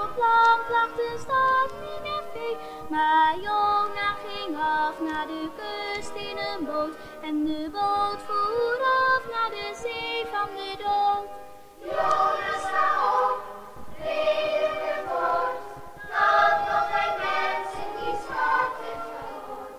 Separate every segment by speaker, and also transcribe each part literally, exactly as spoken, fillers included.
Speaker 1: op land lag de stad Nineve. Maar Jona ging af naar de kust in een boot. En de boot voer af naar de zee van de dood.
Speaker 2: Jona, sta op, predike voort, dat nog geen mens in die stad heeft gehoord.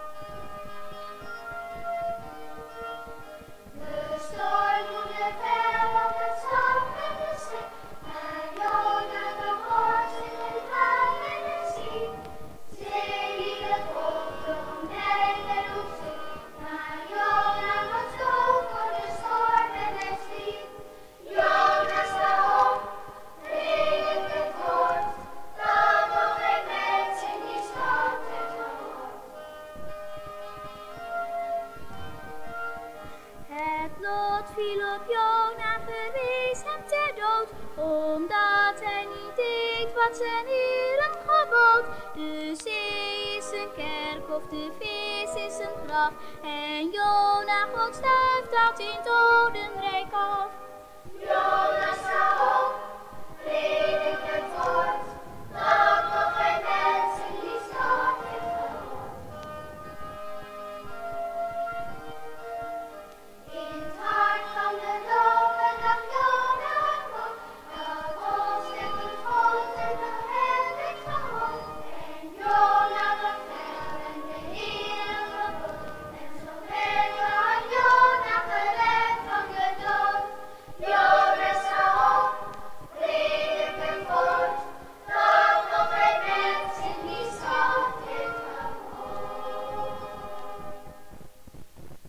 Speaker 2: De storm woedde fel op het zand en de schip, maar Jona behoort in het water en de zee. Zeelieden volgden om hem en op zee, maar Jona was dood door de storm en hij sliep. Jona, sta op, predike het woord, dat nog geen mens in die stad heeft gehoord.
Speaker 1: Het lot viel op Jona, verwees hem ter dood, omdat hij niet deed wat zijn Heeren gebood. De zee is een kerkhof, de vis is een graf, en Jona, Gods duif, daalt in dodenrijk af.